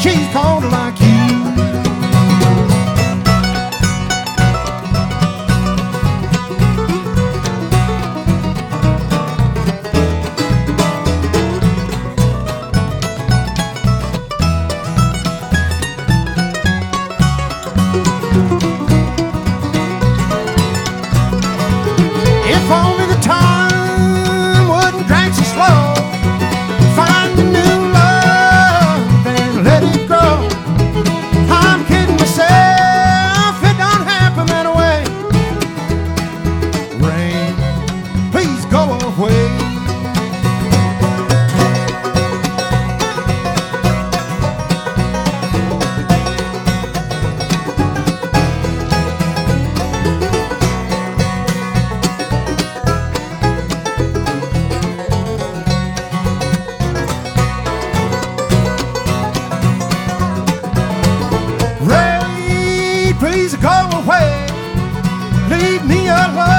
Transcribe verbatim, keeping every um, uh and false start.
she's cold like you. If only the time wouldn't drag so slow. Find a new love and let it grow. I'm kidding myself, it don't happen that way. Rain, please go away. Please go away, leave me alone.